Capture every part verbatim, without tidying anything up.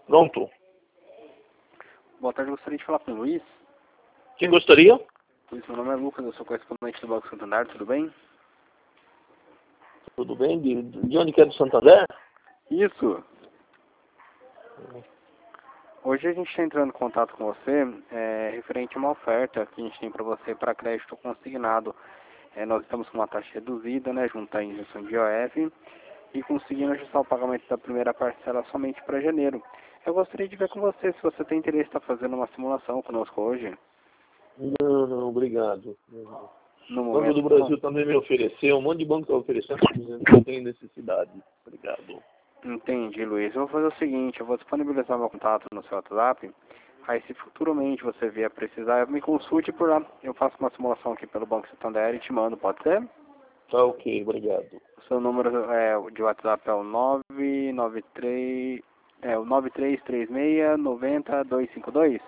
Pronto. Boa tarde, eu gostaria de falar com o Luiz. Quem gostaria? Luiz, meu nome é Lucas, eu sou correspondente do Banco Santander, tudo bem? Tudo bem? De, de onde que é do Santander? Isso. Hoje a gente está entrando em contato com você é, referente a uma oferta que a gente tem para você para crédito consignado. É, nós estamos com uma taxa reduzida, né, junto à injeção de I O F, e conseguindo ajustar o pagamento da primeira parcela somente para janeiro. Eu gostaria de ver com você se você tem interesse em estar fazendo uma simulação conosco hoje. Não, não, obrigado. No O Banco do momento, Brasil não. também me ofereceu, um monte de banco está oferecendo, não tem necessidade. Obrigado. Entendi, Luiz. Eu vou fazer o seguinte, eu vou disponibilizar meu contato no seu WhatsApp. Aí, se futuramente você vier precisar, me consulte por lá. Eu faço uma simulação aqui pelo Banco Santander e te mando, pode ser? Tá ok, obrigado. O seu número é, de WhatsApp é o nove nove três, é o nove três três seis, nove zero dois cinco dois?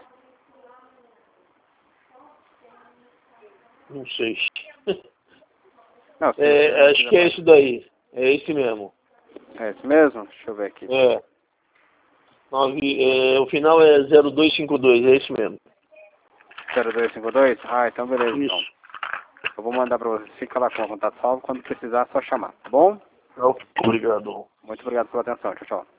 Não sei. Não, se você É, não acho quiser que é falar. isso daí. É esse mesmo. É esse mesmo? Deixa eu ver aqui. É. Nove, é o final é zero dois cinco dois, é esse mesmo. zero dois cinco dois? Ah, então beleza, então. Isso. Eu vou mandar pra você. Fica lá com o contato salvo. Quando precisar, é só chamar, tá bom? Tá ok, obrigado. Muito obrigado pela atenção. Tchau, tchau.